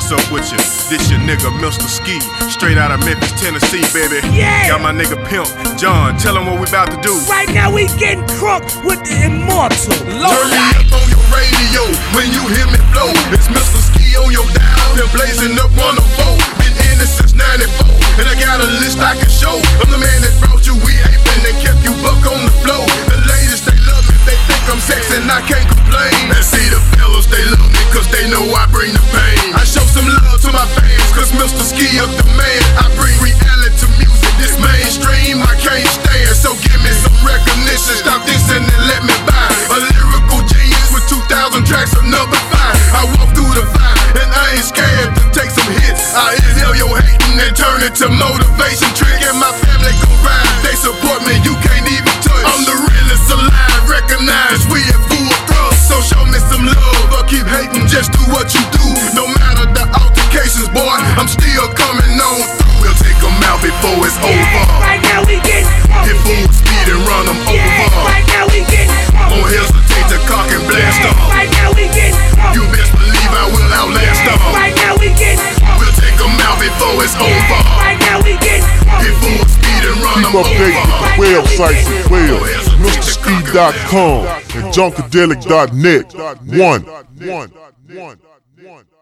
What's up with you? This your nigga, Mr. Ski, straight out of Memphis, Tennessee, baby. Yeah! Got my nigga Pimp, John, tell him what we about to do. Right now we getting crunk with the immortal. Turn me up on your radio when you hear me blow. It's Mr. Ski on your dial, they're blazing up 104. Been in it since 94, and I got a list I can show. I'm the man that brought you we aping and kept you buck on the floor. The ladies, they love me, they think I'm sexy and I can't complain. And see the fellas, they love me cause they know I bring the pain. I show some love to my fans cause Mr. Ski up the man. I bring reality music, this mainstream I can't stand. So give me some recognition, stop this and then let me buy. A lyrical genius with 2,000 tracks of number 5. I walk through the fire and I ain't scared to take some hits. I inhale your hating and turn it to motivation. Trick and my family go ride, they support me, you can't even touch. I'm the realest alive, recognize we at full thrust. So show me some love or keep hating, just do what you do. No matter the altercations, boy, I'm still coming on through. We'll take them out before it's over. Right now we getting crunk. Hit full speed and run them over. Right now we getting crunk. Won't hesitate to cock and blast off. Right now we getting crunk. You best believe I will outlast them. Right now we getting crunk. We'll take them out before it's over. Right now we getting crunk. Hit full speed and run them Keep updated with the over. websites as well. MrSki.com and Junkadelic.net. One.